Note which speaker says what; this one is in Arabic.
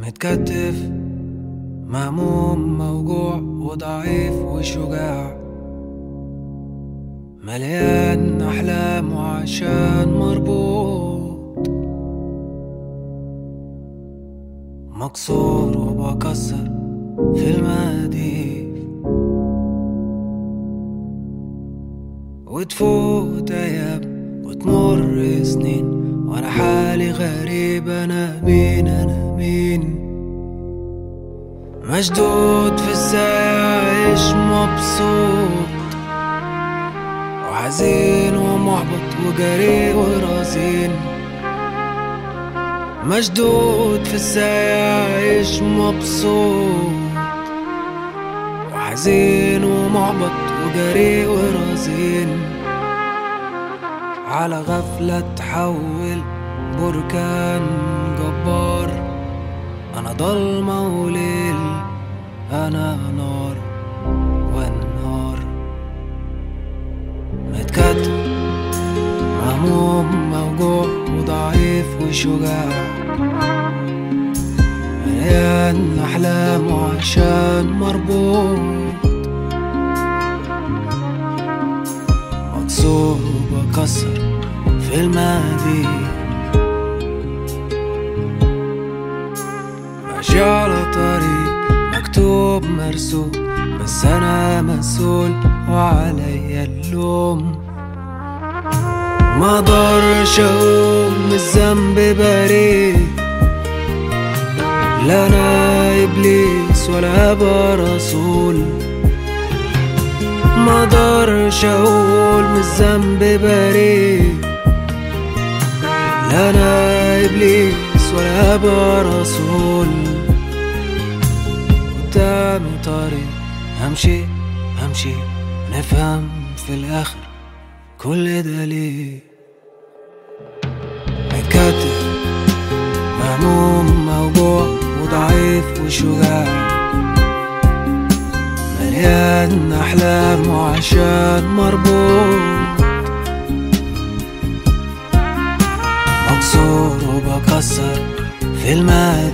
Speaker 1: متكتف مهموم موجوع وضعيف وشجاع، مليان أحلام وعشان مربوط، مكسور وبكسر في المقاديف، وتفوت أيام وتمر سنين وانا حالي غريب. انا مين انا مين؟ مشدود في الساعة عايش مبسوط وحزين ومحبط وجري ورزين. مشدود في الساعة عايش مبسوط وحزين ومحبط وجري ورزين. على غفلة تحول بركان جبار، أنا ضلمة وليل، أنا نار والنار. متكتف مهموم موجوع وضعيف وشجاع، مليان أحلام وعشان مربوط، مكسور وبكسر في الماضي. ماشي على طريق مكتوب مرسوم، بس أنا مسؤول وعليا اللوم. ما اقدرش اقوم من الذنب بريء، لا انا ابليس ولا ابقى رسول. ما اقدرش اقول من الذنب بريء، لا انا ابليس ولا ابقى رسول. قدامي طريق همشي نفهم في الاخر كل ده ليه. متكتف مهموم موجوع وضعيف وشجاع، مليان أحلام وعشان مربوط، مكسور وبكسر في الماضي.